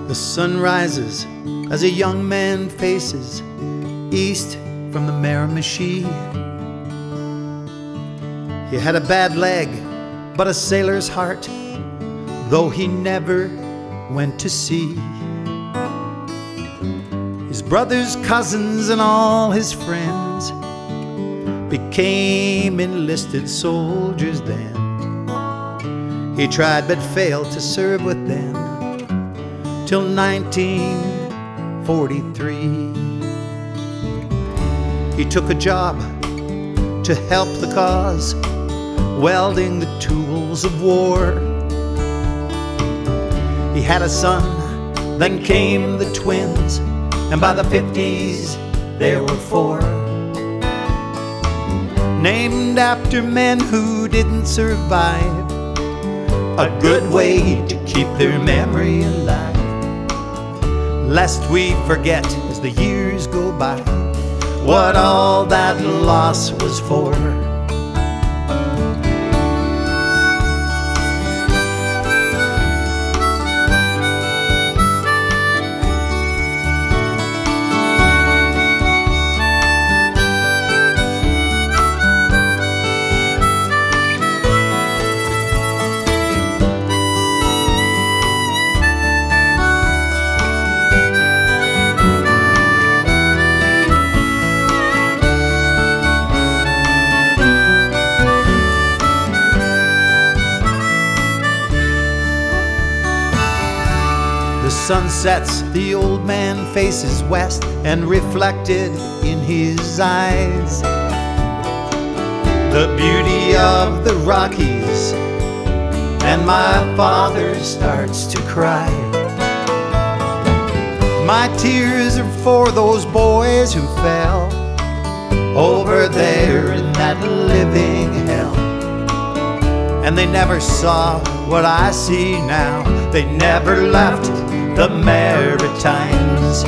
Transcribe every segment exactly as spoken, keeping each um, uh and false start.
The sun rises as a young man faces east from the Miramichi. He had a bad leg, but a sailor's heart, though he never went to sea. His brothers, cousins, and all his friends became enlisted soldiers then. He tried but failed to serve with them till nineteen forty-three. He took a job to help the cause, welding the tools of war. He had a son, then came the twins, and by the fifties there were four, named after men who didn't survive. A good way to keep their memory alive, lest we forget as the years go by what all that loss was for. The sun sets, the old man faces west, and reflected in his eyes the beauty of the Rockies, and my father starts to cry. My tears are for those boys who fell over there in that living hell, and they never saw what I see now. They never left the Maritimes.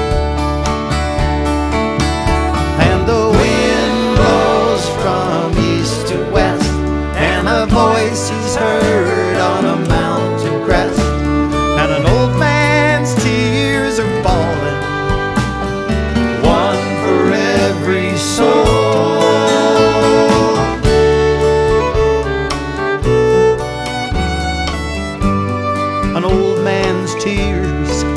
And the wind blows from east to west, and a voice is heard on a mountain crest, and an old man's tears are falling, one for every soul. An old man's tears